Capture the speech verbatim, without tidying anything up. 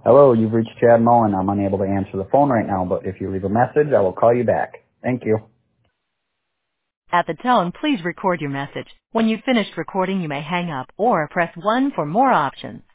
Hello, you've reached Chad Mullen. I'm unable to answer the phone right now, but if you leave a message, I will call you back. Thank you. At the tone, please record your message. When you've finished recording, you may hang up or press one for more options.